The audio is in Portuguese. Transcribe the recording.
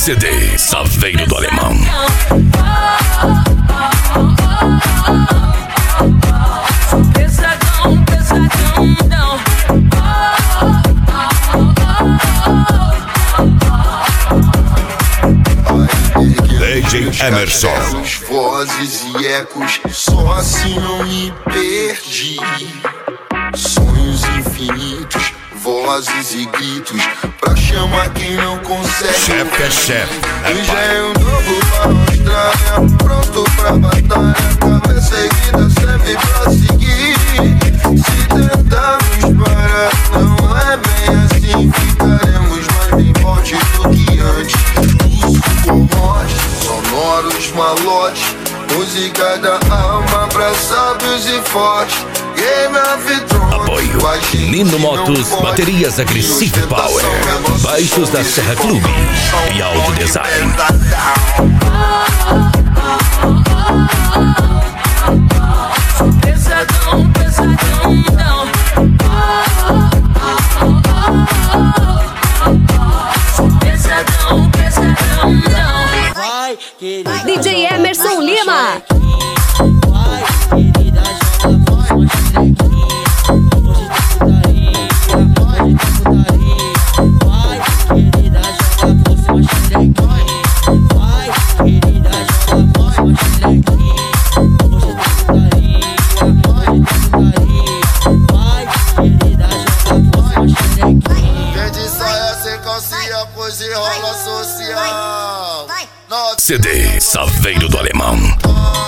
CD Saveiro do Alemão. Pesadão, pesadão. DJ Emerson. Vozes e ecos, só assim não me perdi. Sonhos infinitos, vozes e gritos, pra chamar quem não consegue. Chefe é chefe, E já é um novo pra mostrar, pronto pra batalha. Cabeça erguida serve pra seguir. Se tentarmos parar, não é bem assim. Ficaremos mais bem forte do que antes. Os forrós, sonoros malotes, música da alma pra sábios e fortes. Game of Thrones. Apoio Nino Motos, baterias Aggressive Power, baixos da Serra Clube e Audio Design. Pesadão, pesadão. Pesadão, pesadão. Vai, querida, DJ Emerson Lima. vai, querida, joga voz, mostra hoje tem putaria, vai, querida, joga voz, mostra vai, querida, joga voz, mostra hoje tem putaria, vai, querida, joga voz, mostra Quem de saia sem calcinha, pois enrola social. CD Saveiro do Alemão.